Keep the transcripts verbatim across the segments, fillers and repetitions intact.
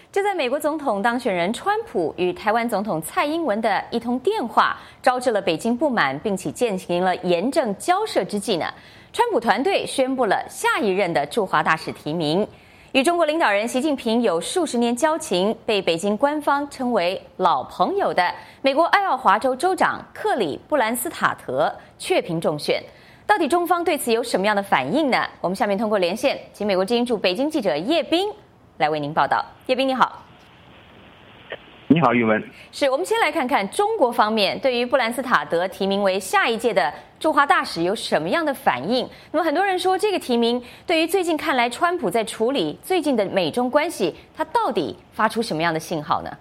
就在美国总统当选人川普与台湾总统蔡英文的一通电话，招致了北京不满，并且进行了严正交涉之际呢，川普团队宣布了下一任的驻华大使提名。与中国领导人习近平有数十年交情，被北京官方称为老朋友的美国爱奥华州州长克里布兰斯塔特确评中选。到底中方对此有什么样的反应呢？我们下面通过连线，请美国之音驻北京记者叶斌来为您报道。叶斌你好。 你好，玉文。 是，我们先来看看中国方面对于布兰斯塔德提名为下一届的驻华大使有什么样的反应。那么很多人说，这个提名对于最近看来川普在处理最近的美中关系，他到底发出什么样的信号呢？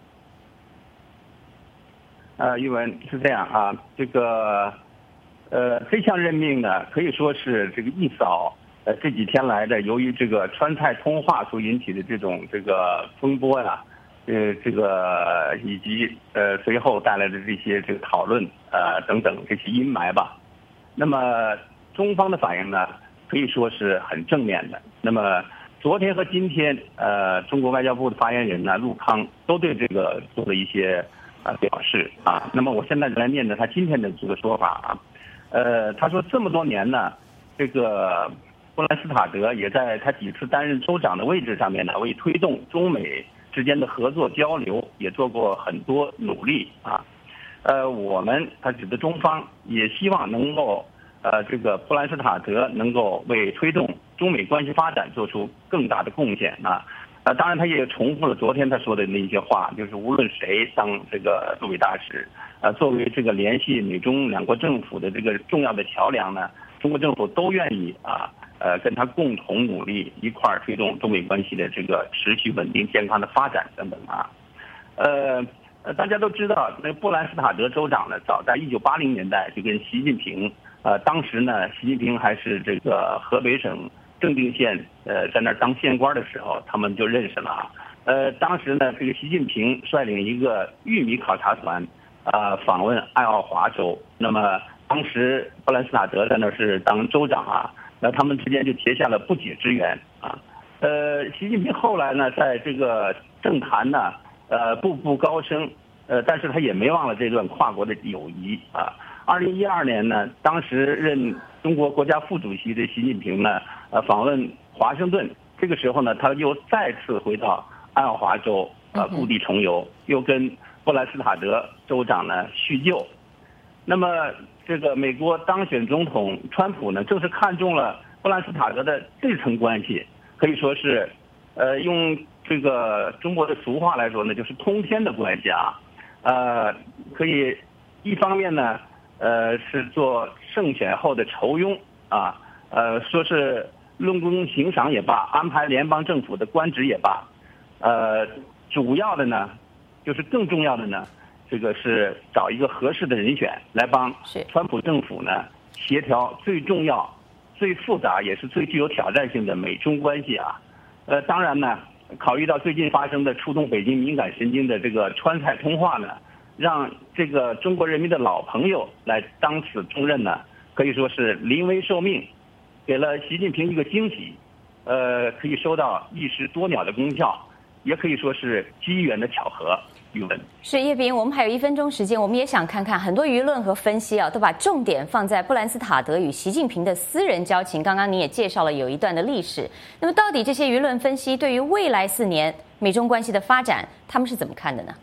呃，玉文是这样啊，这个呃这项任命呢，可以说是这个一扫呃这几天来的由于这个川菜通话所引起的这种这个风波呀、啊。呃，这个以及呃随后带来的这些这个讨论呃等等这些阴霾吧。那么中方的反应呢，可以说是很正面的。那么昨天和今天，呃，中国外交部的发言人呢陆康都对这个做了一些呃表示啊。那么我现在就来念着他今天的这个说法啊。呃，他说这么多年呢，这个布兰斯塔德也在他几次担任州长的位置上面呢，为推动中美之间的合作交流也做过很多努力啊，呃，我们他指的中方也希望能够呃这个布兰斯塔德能够为推动中美关系发展做出更大的贡献啊，呃，当然他也重复了昨天他说的那些话，就是无论谁当这个驻美大使，呃，作为这个联系美中两国政府的这个重要的桥梁呢，中国政府都愿意啊。呃，跟他共同努力，一块儿推动中美关系的这个持续稳定健康的发展等等啊。呃，呃，大家都知道，那个布兰斯塔德州长呢，早在一九八零年代就跟习近平，呃，当时呢，习近平还是这个河北省正定县，呃，在那儿当县官的时候，他们就认识了啊。呃，当时呢，这个习近平率领一个玉米考察团，呃，访问爱奥华州。那么当时布兰斯塔德在那儿是当州长啊。那他们之间就结下了不解之缘啊，呃，习近平后来呢，在这个政坛呢，呃，步步高升，呃，但是他也没忘了这段跨国的友谊啊。二零一二年呢，当时任中国国家副主席的习近平呢，呃，访问华盛顿，这个时候呢，他又再次回到爱奥华州，呃，故地重游，又跟布兰斯塔德州长呢叙旧。那么这个美国当选总统川普呢，正是看中了布兰斯塔德的这层关系，可以说是，呃，用这个中国的俗话来说呢，就是通天的关系啊，呃，可以一方面呢，呃，是做胜选后的酬庸啊，呃，说是论功行赏也罢，安排联邦政府的官职也罢，呃，主要的呢，就是更重要的呢。这个是找一个合适的人选来帮川普政府呢协调最重要、最复杂也是最具有挑战性的美中关系啊。呃，当然呢，考虑到最近发生的触动北京敏感神经的这个川菜通话呢，让这个中国人民的老朋友来当此重任呢，可以说是临危受命，给了习近平一个惊喜。呃，可以收到一石多鸟的功效，也可以说是机缘的巧合。 是叶斌，我们还有一分钟时间，我们也想看看很多舆论和分析啊，都把重点放在布兰斯塔德与习近平的私人交情。刚刚你也介绍了有一段的历史，那么到底这些舆论分析对于未来四年美中关系的发展，他们是怎么看的呢？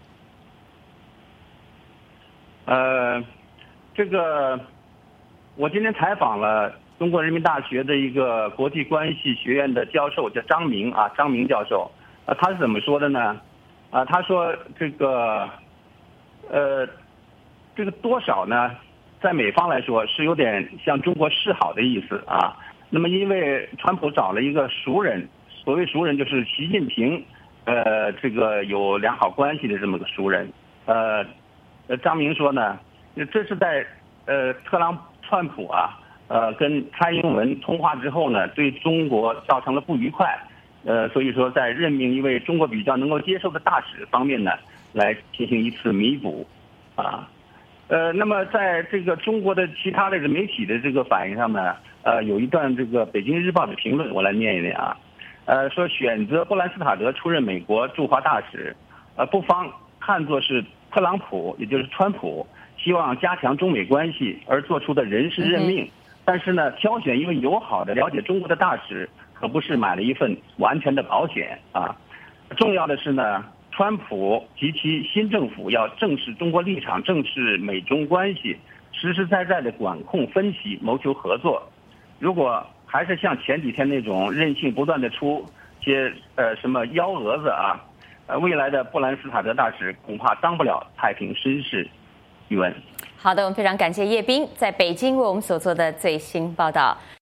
呃，这个我今天采访了中国人民大学的一个国际关系学院的教授，叫张明啊，张明教授，啊，他是怎么说的呢？啊，他说这个，呃，这个多少呢，在美方来说是有点向中国示好的意思啊。那么因为川普找了一个熟人，所谓熟人就是习近平，呃，这个有良好关系的这么个熟人。呃，呃，张明说呢，这是在呃特朗川普啊，呃跟蔡英文通话之后呢，对中国造成了不愉快。呃，所以说，在任命一位中国比较能够接受的大使方面呢，来进行一次弥补，啊，呃，那么在这个中国的其他的媒体的这个反应上呢，呃，有一段这个《北京日报》的评论，我来念一念啊， 呃，说选择布兰斯塔德出任美国驻华大使，呃，不妨看作是特朗普，也就是川普希望加强中美关系而做出的人事任命。嗯、但是呢，挑选一位友好的、了解中国的大使，可不是买了一份完全的保险啊。重要的是呢，川普及其新政府要正视中国立场，正视美中关系，实实在在的管控分析，谋求合作。如果还是像前几天那种任性不断的出些呃什么幺蛾子啊，呃，未来的布兰斯塔德大使恐怕当不了太平绅士。宇文， 好的，我们非常感谢叶斌在北京为我们所做的最新报道。